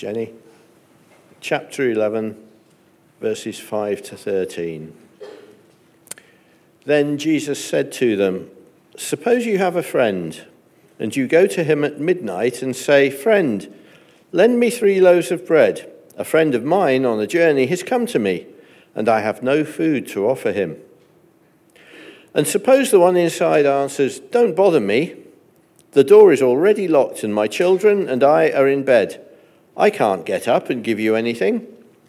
Jenny. Chapter 11, verses 5 to 13. Then Jesus said to them, "Suppose you have a friend, and you go to him at midnight and say, 'Friend, lend me 3 loaves of bread. A friend of mine on a journey has come to me, and I have no food to offer him.' And suppose the one inside answers, 'Don't bother me. The door is already locked, and my children and I are in bed. I can't get up and give you anything.'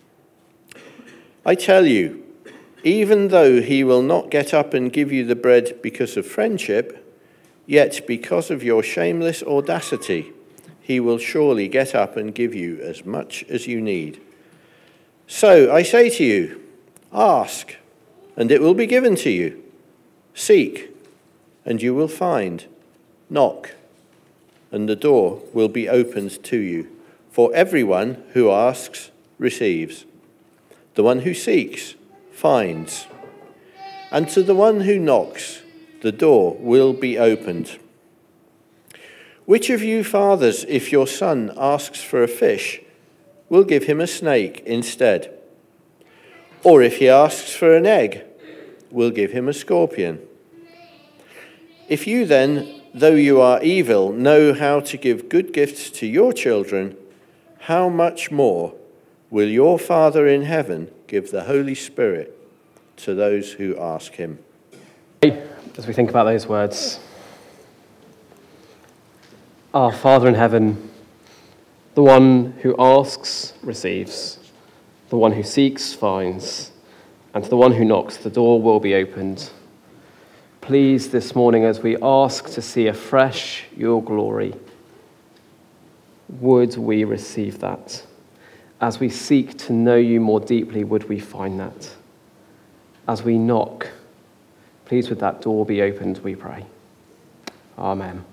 I tell you, even though he will not get up and give you the bread because of friendship, yet because of your shameless audacity, he will surely get up and give you as much as you need. So I say to you, ask, and it will be given to you. Seek, and you will find. Knock, and the door will be opened to you. For everyone who asks receives. The one who seeks finds. And to the one who knocks, the door will be opened. Which of you fathers, if your son asks for a fish, will give him a snake instead? Or if he asks for an egg, will give him a scorpion? If you then, though you are evil, know how to give good gifts to your children, how much more will your Father in heaven give the Holy Spirit to those who ask him?" As we think about those words, our Father in heaven, the one who asks receives, the one who seeks finds, and to the one who knocks, the door will be opened. Please, this morning, as we ask to see afresh your glory, would we receive that? As we seek to know you more deeply, would we find that? As we knock, please would that door be opened, we pray. Amen.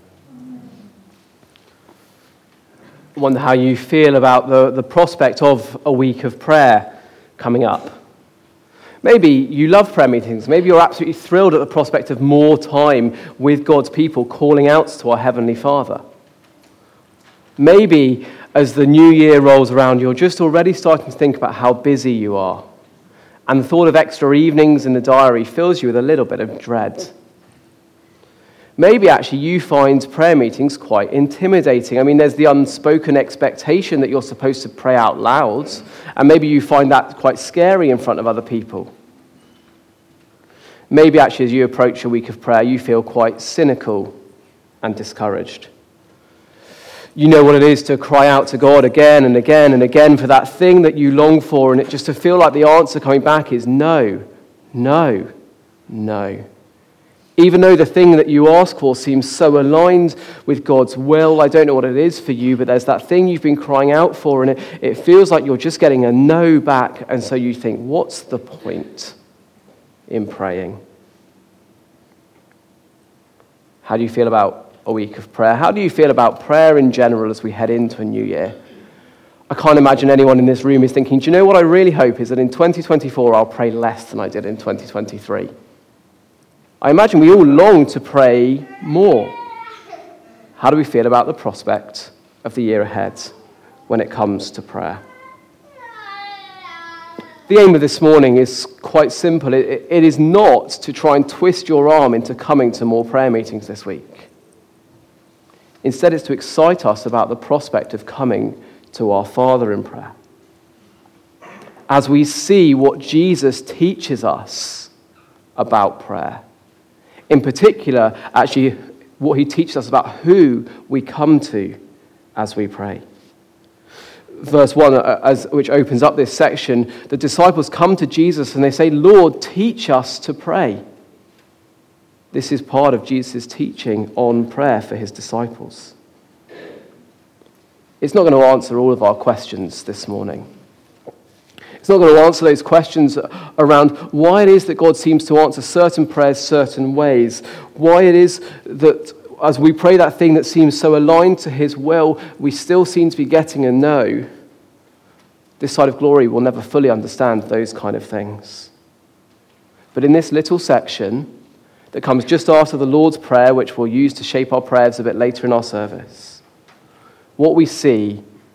I wonder how you feel about the prospect of a week of prayer coming up. Maybe you love prayer meetings. Maybe you're absolutely thrilled at the prospect of more time with God's people calling out to our Heavenly Father. Maybe as the new year rolls around, you're just already starting to think about how busy you are. And the thought of extra evenings in the diary fills you with a little bit of dread. Maybe actually you find prayer meetings quite intimidating. I mean, there's the unspoken expectation that you're supposed to pray out loud, and maybe you find that quite scary in front of other people. Maybe actually as you approach a week of prayer, you feel quite cynical and discouraged. You know what it is to cry out to God again and again and again for that thing that you long for, and it just to feel like the answer coming back is no, no, no. Even though the thing that you ask for seems so aligned with God's will, I don't know what it is for you, but there's that thing you've been crying out for, and it feels like you're just getting a no back, and so you think, what's the point in praying? How do you feel about a week of prayer? How do you feel about prayer in general as we head into a new year? I can't imagine anyone in this room is thinking, do you know what I really hope is that in 2024 I'll pray less than I did in 2023. I imagine we all long to pray more. How do we feel about the prospect of the year ahead when it comes to prayer? The aim of this morning is quite simple. It is not to try and twist your arm into coming to more prayer meetings this week. Instead, it's to excite us about the prospect of coming to our Father in prayer. As we see what Jesus teaches us about prayer. In particular, actually, what he teaches us about who we come to as we pray. Verse 1, which opens up this section, the disciples come to Jesus and they say, "Lord, teach us to pray." This is part of Jesus' teaching on prayer for his disciples. It's not going to answer all of our questions this morning. It's not going to answer those questions around why it is that God seems to answer certain prayers certain ways, why it is that as we pray that thing that seems so aligned to his will, we still seem to be getting a no. This side of glory will never fully understand those kind of things. But in this little section that comes just after the Lord's Prayer, which we'll use to shape our prayers a bit later in our service, what we see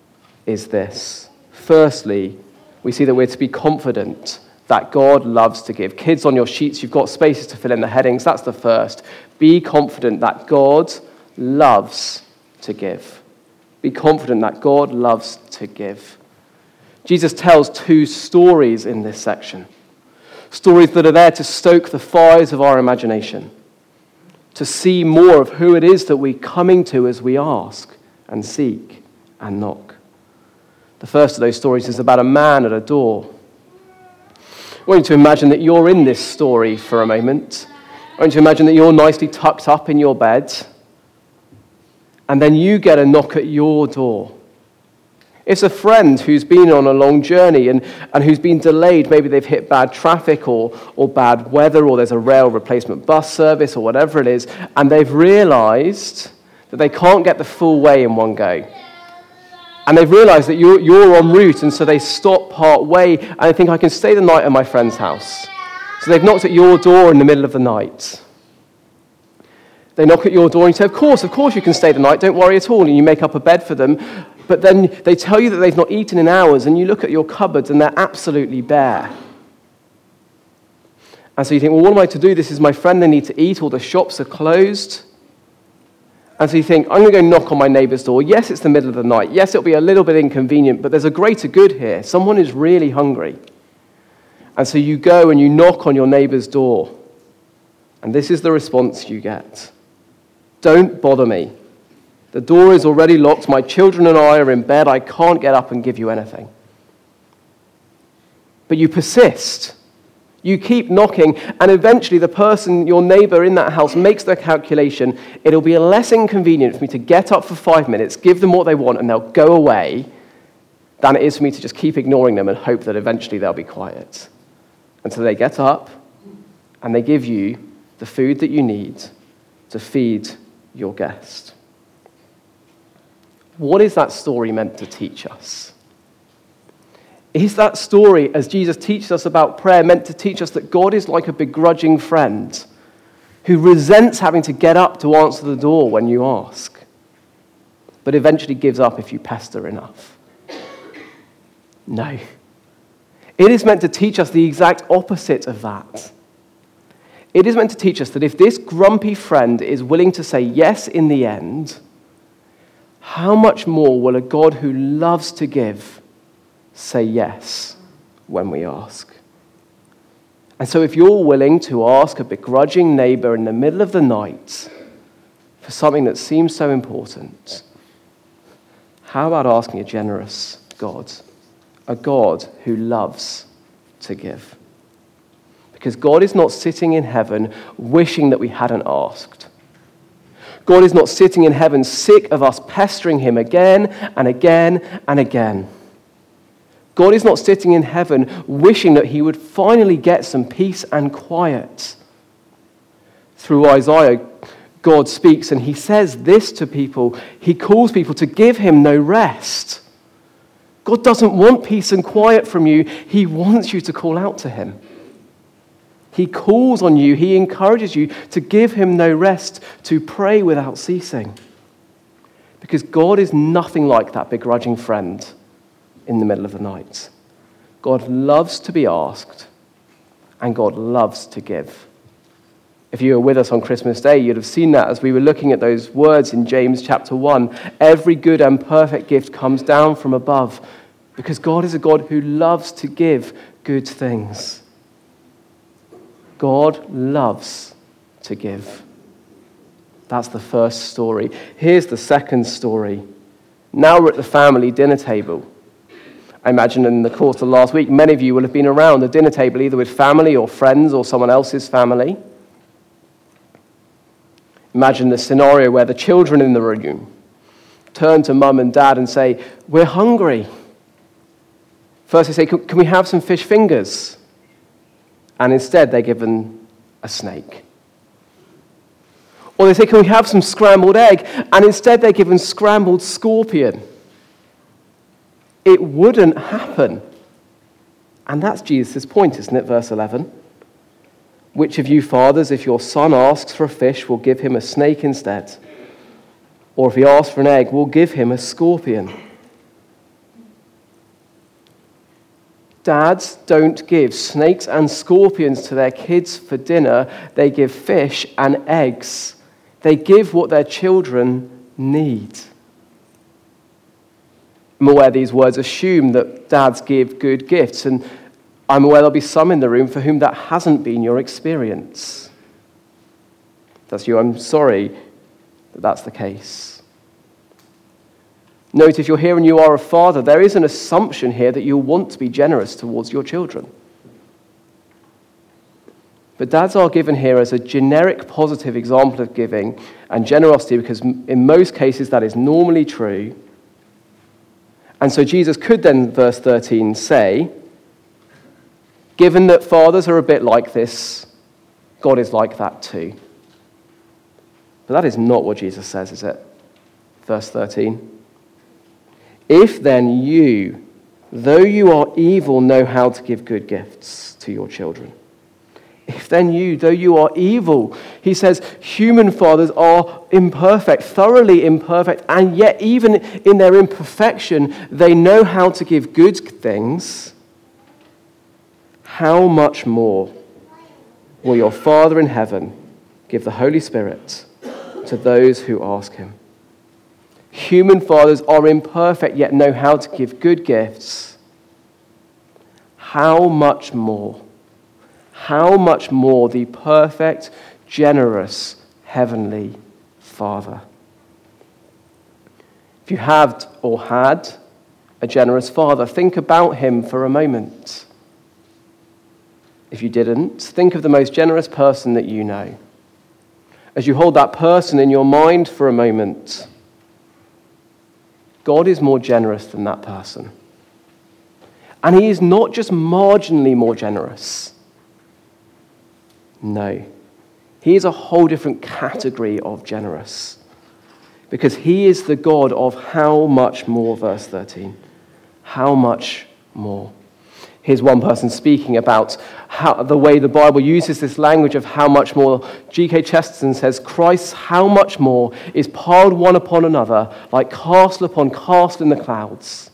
is this. Firstly, we see that we're to be confident that God loves to give. Kids, on your sheets, you've got spaces to fill in the headings. That's the first. Be confident that God loves to give. Be confident that God loves to give. Jesus tells two stories in this section. Stories that are there to stoke the fires of our imagination, to see more of who it is that we're coming to as we ask and seek and knock. The first of those stories is about a man at a door. I want you to imagine that you're in this story for a moment. I want you to imagine that you're nicely tucked up in your bed, and then you get a knock at your door. It's a friend who's been on a long journey and who's been delayed. Maybe they've hit bad traffic or bad weather, or there's a rail replacement bus service or whatever it is, and they've realized that they can't get the full way in one go. And they've realized that you're en route, and so they stop part way, and they think, I can stay the night at my friend's house. So they've knocked at your door in the middle of the night. They knock at your door and you say, of course you can stay the night, don't worry at all, and you make up a bed for them. But then they tell you that they've not eaten in hours, and you look at your cupboards and they're absolutely bare. And so you think, well, what am I to do? This is my friend, they need to eat, all the shops are closed. And so you think, I'm going to go knock on my neighbour's door. Yes, it's the middle of the night. Yes, it'll be a little bit inconvenient, but there's a greater good here. Someone is really hungry. And so you go and you knock on your neighbour's door. And this is the response you get. Don't bother me. The door is already locked. My children and I are in bed. I can't get up and give you anything. But you persist. You keep knocking, and eventually the person, your neighbor in that house, makes the calculation, it'll be less inconvenient for me to get up for 5 minutes, give them what they want, and they'll go away, than it is for me to just keep ignoring them and hope that eventually they'll be quiet. And so they get up, and they give you the food that you need to feed your guest. What is that story meant to teach us? Is that story, as Jesus teaches us about prayer, meant to teach us that God is like a begrudging friend who resents having to get up to answer the door when you ask, but eventually gives up if you pester enough? No. It is meant to teach us the exact opposite of that. It is meant to teach us that if this grumpy friend is willing to say yes in the end, how much more will a God who loves to give say yes when we ask? And so if you're willing to ask a begrudging neighbor in the middle of the night for something that seems so important, how about asking a generous God, a God who loves to give? Because God is not sitting in heaven wishing that we hadn't asked. God is not sitting in heaven sick of us pestering him again and again and again. God is not sitting in heaven wishing that he would finally get some peace and quiet. Through Isaiah, God speaks and he says this to people. He calls people to give him no rest. God doesn't want peace and quiet from you. He wants you to call out to him. He calls on you. He encourages you to give him no rest, to pray without ceasing. Because God is nothing like that begrudging friend in the middle of the night. God loves to be asked, and God loves to give. If you were with us on Christmas Day, you'd have seen that as we were looking at those words in James chapter 1. Every good and perfect gift comes down from above, because God is a God who loves to give good things. God loves to give. That's the first story. Here's the second story. Now we're at the family dinner table. I imagine in the course of last week, many of you will have been around the dinner table, either with family or friends or someone else's family. Imagine the scenario where the children in the room turn to mum and dad and say, we're hungry. First they say, can we have some fish fingers? And instead they're given a snake. Or they say, can we have some scrambled egg? And instead they're given scrambled scorpion. It wouldn't happen. And that's Jesus' point, isn't it? Verse 11. Which of you fathers, if your son asks for a fish, will give him a snake instead? Or if he asks for an egg, will give him a scorpion? Dads don't give snakes and scorpions to their kids for dinner. They give fish and eggs. They give what their children need. I'm aware these words assume that dads give good gifts, and I'm aware there'll be some in the room for whom that hasn't been your experience. If that's you, I'm sorry that that's the case. Note, if you're here and you are a father, there is an assumption here that you'll want to be generous towards your children. But dads are given here as a generic positive example of giving and generosity because in most cases that is normally true. And so Jesus could then, verse 13, say, given that fathers are a bit like this, God is like that too. But that is not what Jesus says, is it? Verse 13. If then you, though you are evil, know how to give good gifts to your children. If then you, though you are evil, he says human fathers are imperfect, thoroughly imperfect, and yet even in their imperfection, they know how to give good things. How much more will your Father in heaven give the Holy Spirit to those who ask him? Human fathers are imperfect, yet know how to give good gifts. How much more the perfect, generous, heavenly Father? If you have or had a generous father, think about him for a moment. If you didn't, think of the most generous person that you know. As you hold that person in your mind for a moment, God is more generous than that person. And he is not just marginally more generous. No. He is a whole different category of generous. Because he is the God of how much more, verse 13. How much more. Here's one person speaking about the way the Bible uses this language of how much more. G.K. Chesterton says, Christ's how much more is piled one upon another, like castle upon castle in the clouds.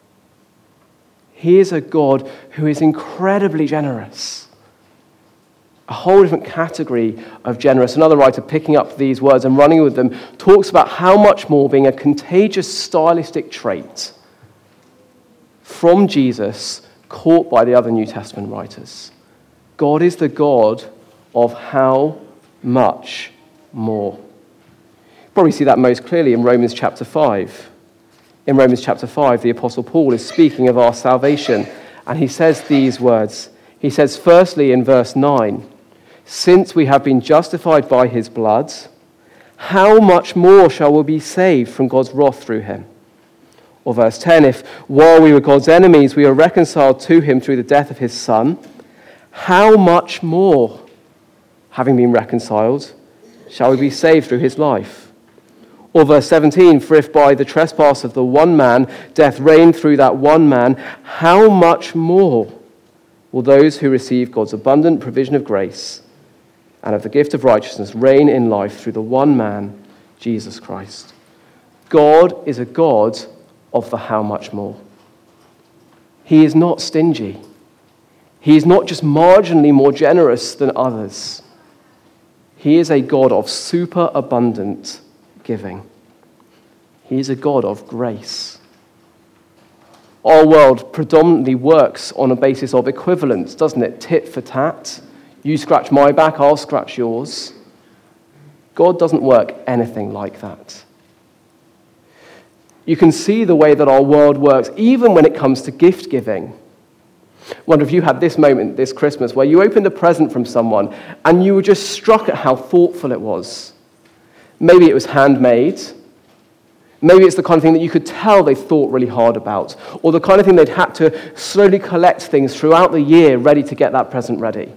He is a God who is incredibly generous. A whole different category of generous. Another writer, picking up these words and running with them, talks about how much more being a contagious stylistic trait from Jesus caught by the other New Testament writers. God is the God of how much more. You probably see that most clearly in Romans chapter 5. In Romans chapter 5, the Apostle Paul is speaking of our salvation, and he says these words. He says, firstly, in verse 9, since we have been justified by his blood, how much more shall we be saved from God's wrath through him? Or verse 10, if while we were God's enemies, we are reconciled to him through the death of his Son, how much more, having been reconciled, shall we be saved through his life? Or verse 17, for if by the trespass of the one man death reigned through that one man, how much more will those who receive God's abundant provision of grace and of the gift of righteousness reign in life through the one man, Jesus Christ? God is a God of the how much more. He is not stingy. He is not just marginally more generous than others. He is a God of superabundant giving. He is a God of grace. Our world predominantly works on a basis of equivalence, doesn't it? Tit for tat. You scratch my back, I'll scratch yours. God doesn't work anything like that. You can see the way that our world works, even when it comes to gift giving. I wonder if you had this moment this Christmas where you opened a present from someone and you were just struck at how thoughtful it was. Maybe it was handmade. Maybe it's the kind of thing that you could tell they thought really hard about, or the kind of thing they'd had to slowly collect things throughout the year ready to get that present ready.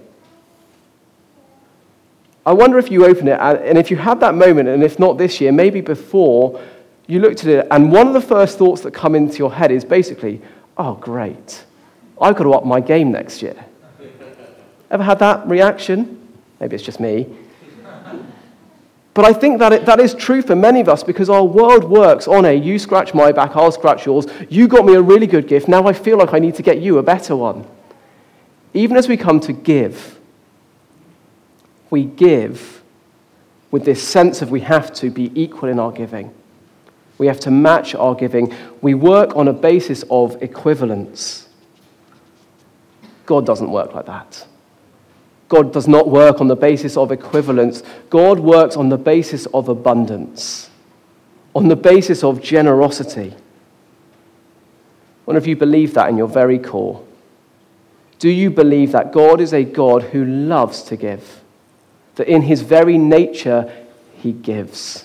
I wonder if you open it, and if you had that moment, and if not this year, maybe before, you looked at it, and one of the first thoughts that come into your head is basically, oh, great, I've got to up my game next year. Ever had that reaction? Maybe it's just me. But I think that is true for many of us because our world works on you scratch my back, I'll scratch yours. You got me a really good gift. Now I feel like I need to get you a better one. Even as we come to give, we give with this sense of we have to be equal in our giving. We have to match our giving. We work on a basis of equivalence. God doesn't work like that. God does not work on the basis of equivalence. God works on the basis of abundance, on the basis of generosity. I wonder if you believe that in your very core. Do you believe that God is a God who loves to give? That in his very nature, he gives?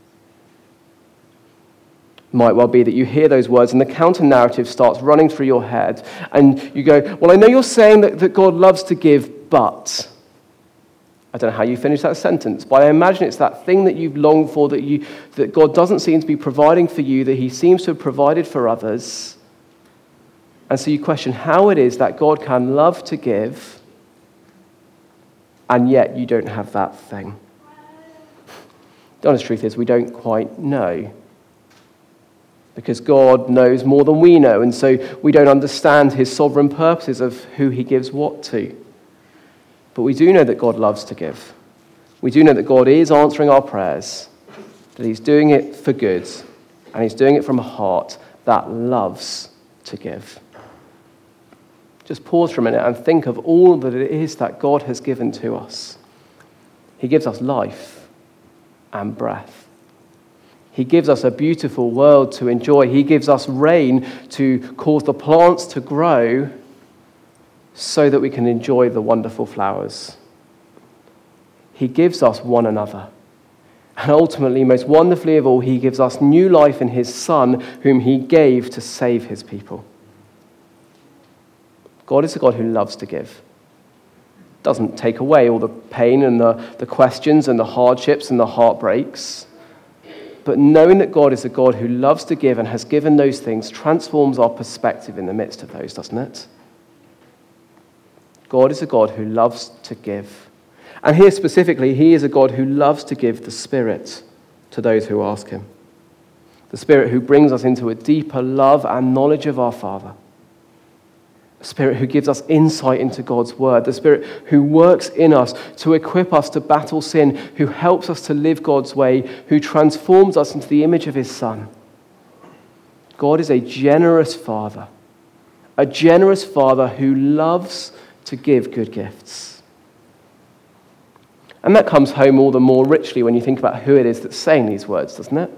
It might well be that you hear those words and the counter-narrative starts running through your head and you go, well, I know you're saying that God loves to give, but... I don't know how you finish that sentence, but I imagine it's that thing that you've longed for, that God doesn't seem to be providing for you, that he seems to have provided for others. And so you question how it is that God can love to give, and yet you don't have that thing. The honest truth is we don't quite know. Because God knows more than we know, and so we don't understand his sovereign purposes of who he gives what to. But we do know that God loves to give. We do know that God is answering our prayers, that he's doing it for good, and he's doing it from a heart that loves to give. Just pause for a minute and think of all that it is that God has given to us. He gives us life and breath. He gives us a beautiful world to enjoy. He gives us rain to cause the plants to grow so that we can enjoy the wonderful flowers. He gives us one another. And ultimately, most wonderfully of all, he gives us new life in his Son, whom he gave to save his people. God is a God who loves to give. Doesn't take away all the pain and the questions and the hardships and the heartbreaks. But knowing that God is a God who loves to give and has given those things transforms our perspective in the midst of those, doesn't it? God is a God who loves to give. And here specifically, he is a God who loves to give the Spirit to those who ask him. The Spirit who brings us into a deeper love and knowledge of our Father. The Spirit who gives us insight into God's word. The Spirit who works in us to equip us to battle sin, who helps us to live God's way, who transforms us into the image of his Son. God is a generous Father who loves to give good gifts. And that comes home all the more richly when you think about who it is that's saying these words, doesn't it?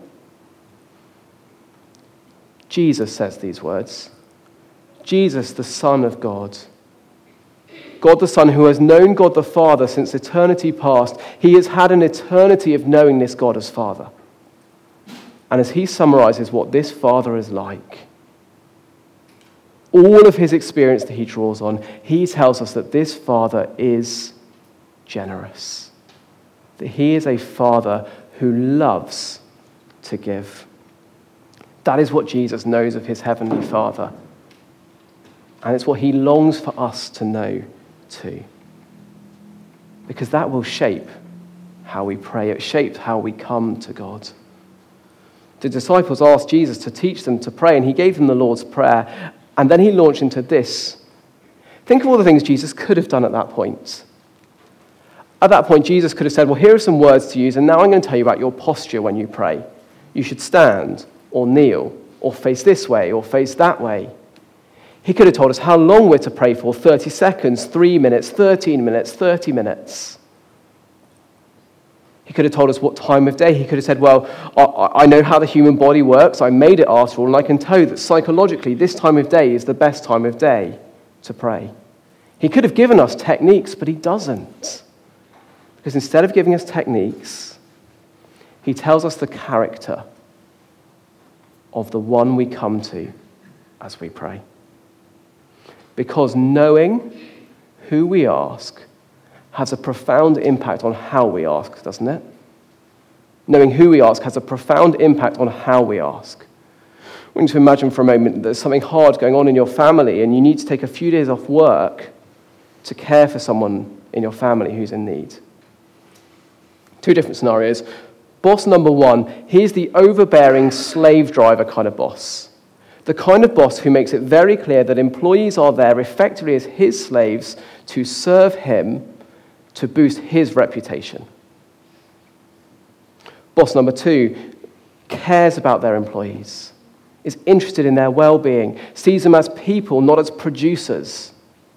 Jesus says these words. Jesus, the Son of God. God the Son, who has known God the Father since eternity past. He has had an eternity of knowing this God as Father. And as he summarizes what this Father is like, all of his experience that he draws on, he tells us that this Father is generous. That he is a Father who loves to give. That is what Jesus knows of his heavenly Father. And it's what he longs for us to know too. Because that will shape how we pray. It shapes how we come to God. The disciples asked Jesus to teach them to pray, and he gave them the Lord's Prayer. And then he launched into this. Think of all the things Jesus could have done at that point. At that point, Jesus could have said, well, here are some words to use, and now I'm going to tell you about your posture when you pray. You should stand or kneel or face this way or face that way. He could have told us how long we're to pray for, 30 seconds, 3 minutes, 13 minutes, 30 minutes. He could have told us what time of day. He could have said, well, I know how the human body works. I made it after all, and I can tell you that psychologically this time of day is the best time of day to pray. He could have given us techniques, but he doesn't. Because instead of giving us techniques, he tells us the character of the one we come to as we pray. Because knowing who we ask has a profound impact on how we ask, doesn't it? Knowing who we ask has a profound impact on how we ask. We need to imagine for a moment that there's something hard going on in your family and you need to take a few days off work to care for someone in your family who's in need. Two different scenarios. Boss number one, he's the overbearing slave driver kind of boss. The kind of boss who makes it very clear that employees are there effectively as his slaves to serve him, to boost his reputation. Boss number two cares about their employees, is interested in their well-being, sees them as people, not as producers.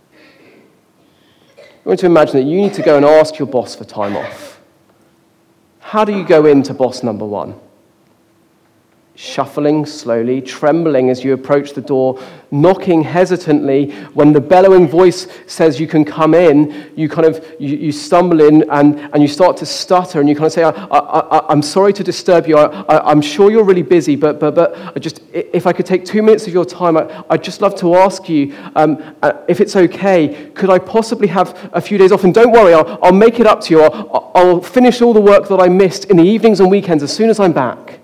I want to imagine that you need to go and ask your boss for time off. How do you go into boss number one? Shuffling slowly, trembling as you approach the door, knocking hesitantly. When the bellowing voice says you can come in, you stumble in and you start to stutter and you kind of say, I'm sorry to disturb you. I'm sure you're really busy, but just if I could take 2 minutes of your time, I'd just love to ask you, if it's okay, could I possibly have a few days off? And don't worry, I'll make it up to you. I'll finish all the work that I missed in the evenings and weekends as soon as I'm back.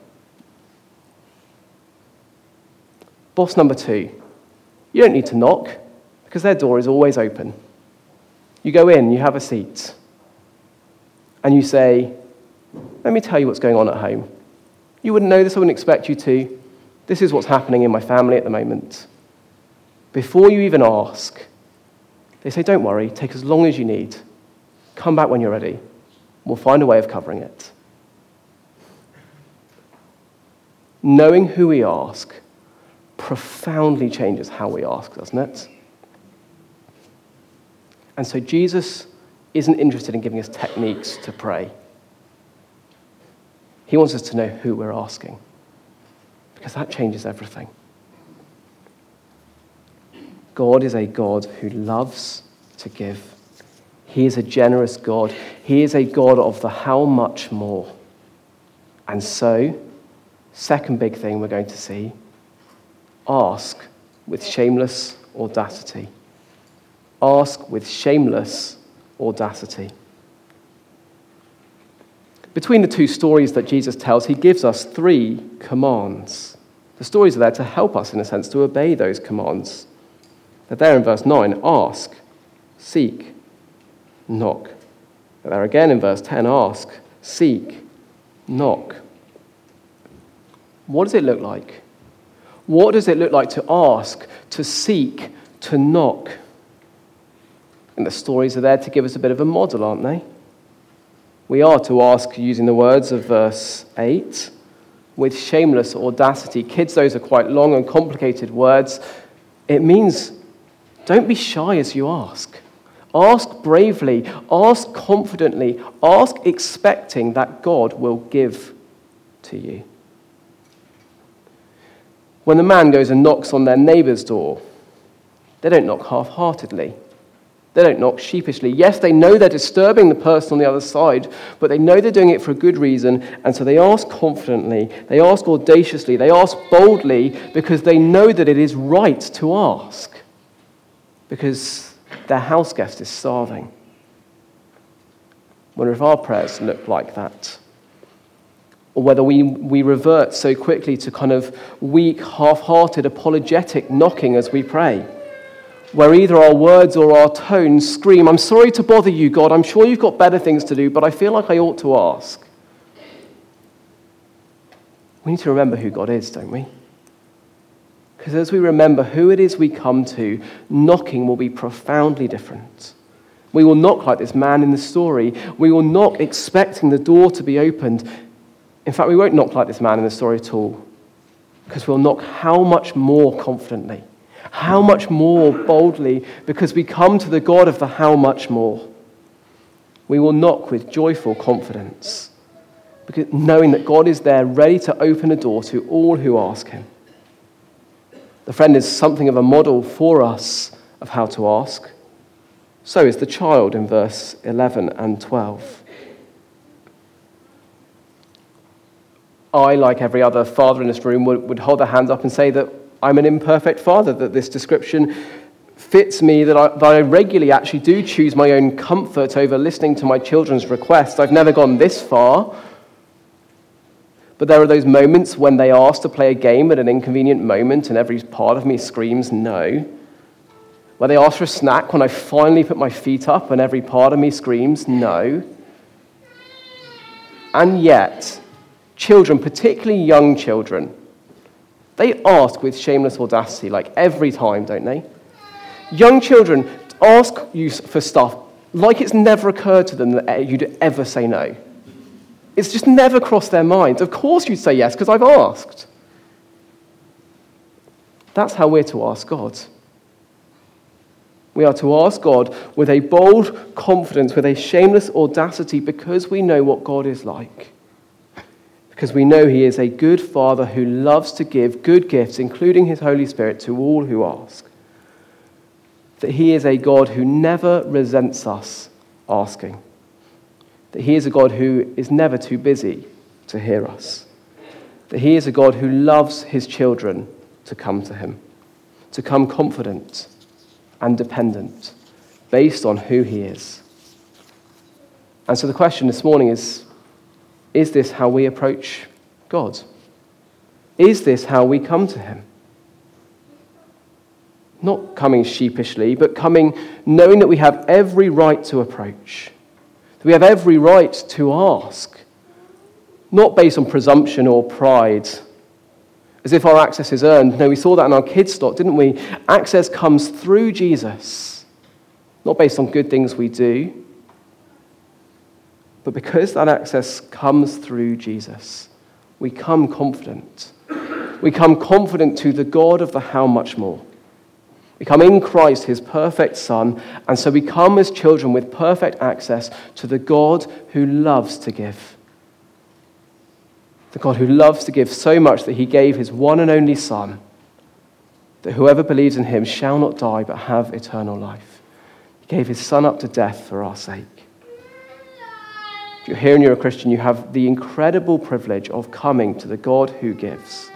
Boss number two, you don't need to knock because their door is always open. You go in, you have a seat, and you say, let me tell you what's going on at home. You wouldn't know this, I wouldn't expect you to. This is what's happening in my family at the moment. Before you even ask, they say, don't worry, take as long as you need. Come back when you're ready. We'll find a way of covering it. Knowing who we ask profoundly changes how we ask, doesn't it? And so Jesus isn't interested in giving us techniques to pray. He wants us to know who we're asking, because that changes everything. God is a God who loves to give. He is a generous God. He is a God of the how much more. And so, second big thing we're going to see, ask with shameless audacity. Ask with shameless audacity. Between the two stories that Jesus tells, he gives us 3 commands. The stories are there to help us, in a sense, to obey those commands. They're there in verse 9. Ask, seek, knock. They're there again in verse 10. Ask, seek, knock. What does it look like? What does it look like to ask, to seek, to knock? And the stories are there to give us a bit of a model, aren't they? We are to ask using the words of verse 8, with shameless audacity. Kids, those are quite long and complicated words. It means don't be shy as you ask. Ask bravely, ask confidently, ask expecting that God will give to you. When the man goes and knocks on their neighbour's door, they don't knock half-heartedly. They don't knock sheepishly. Yes, they know they're disturbing the person on the other side, but they know they're doing it for a good reason, and so they ask confidently, they ask audaciously, they ask boldly, because they know that it is right to ask, because their house guest is starving. I wonder if our prayers look like that. Or whether we revert so quickly to kind of weak, half-hearted, apologetic knocking as we pray, where either our words or our tones scream, I'm sorry to bother you, God, I'm sure you've got better things to do, but I feel like I ought to ask. We need to remember who God is, don't we? Because as we remember who it is we come to, knocking will be profoundly different. We will knock like this man in the story. We will knock expecting the door to be opened. In fact, we won't knock like this man in the story at all, because we'll knock how much more confidently, how much more boldly, because we come to the God of the how much more. We will knock with joyful confidence, because knowing that God is there ready to open a door to all who ask him. The friend is something of a model for us of how to ask. So is the child in verse 11 and 12. I, like every other father in this room, would hold their hands up and say that I'm an imperfect father, that this description fits me, that I regularly actually do choose my own comfort over listening to my children's requests. I've never gone this far. But there are those moments when they ask to play a game at an inconvenient moment and every part of me screams no. Where they ask for a snack when I finally put my feet up and every part of me screams no. And yet, children, particularly young children, they ask with shameless audacity, like every time, don't they? Young children ask you for stuff like it's never occurred to them that you'd ever say no. It's just never crossed their minds. Of course you'd say yes, because I've asked. That's how we're to ask God. We are to ask God with a bold confidence, with a shameless audacity, because we know what God is like. Because we know he is a good Father who loves to give good gifts, including his Holy Spirit, to all who ask. That he is a God who never resents us asking. That he is a God who is never too busy to hear us. That he is a God who loves his children to come to him, to come confident and dependent, based on who he is. And so the question this morning is this how we approach God? Is this how we come to him? Not coming sheepishly, but coming knowing that we have every right to approach, that we have every right to ask, not based on presumption or pride, as if our access is earned. No, we saw that in our kids' talk, didn't we? Access comes through Jesus, not based on good things we do, but because that access comes through Jesus, we come confident. We come confident to the God of the how much more. We come in Christ, his perfect Son, and so we come as children with perfect access to the God who loves to give. The God who loves to give so much that he gave his one and only Son, that whoever believes in him shall not die but have eternal life. He gave his Son up to death for our sake. If you're here and you're a Christian, you have the incredible privilege of coming to the God who gives.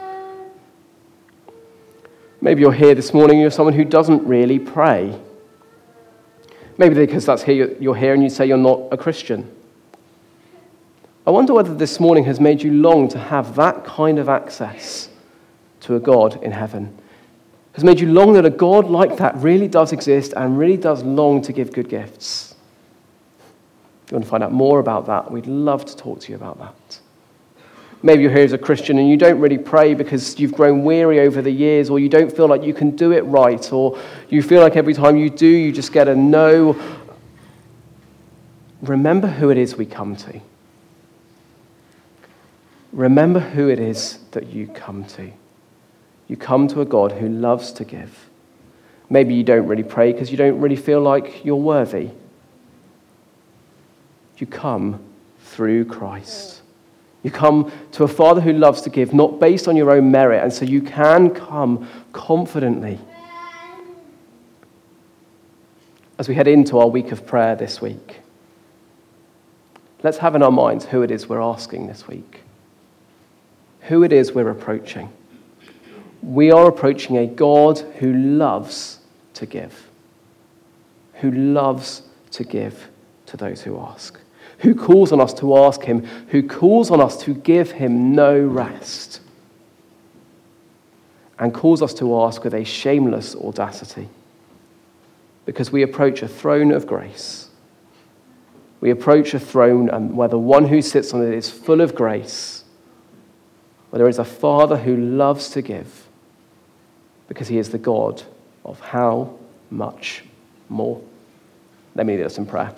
Maybe you're here this morning and you're someone who doesn't really pray. Maybe because you're here and you say you're not a Christian. I wonder whether this morning has made you long to have that kind of access to a God in heaven. Has made you long that a God like that really does exist and really does long to give good gifts. If you want to find out more about that, we'd love to talk to you about that. Maybe you're here as a Christian and you don't really pray because you've grown weary over the years, or you don't feel like you can do it right, or you feel like every time you do, you just get a no. Remember who it is we come to. Remember who it is that you come to. You come to a God who loves to give. Maybe you don't really pray because you don't really feel like you're worthy. You come through Christ. You come to a Father who loves to give, not based on your own merit, and so you can come confidently. As we head into our week of prayer this week, let's have in our minds who it is we're asking this week. Who it is we're approaching. We are approaching a God who loves to give. Who loves to give to those who ask. Who calls on us to ask him. Who calls on us to give him no rest. And calls us to ask with a shameless audacity. Because we approach a throne of grace. We approach a throne and where the one who sits on it is full of grace. Where there is a Father who loves to give. Because he is the God of how much more. Let me lead us in prayer.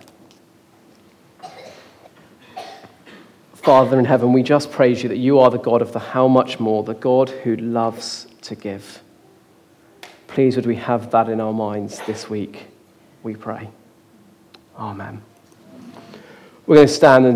Father in heaven, we just praise you that you are the God of the how much more, the God who loves to give. Please would we have that in our minds this week, we pray. Amen. We're going to stand and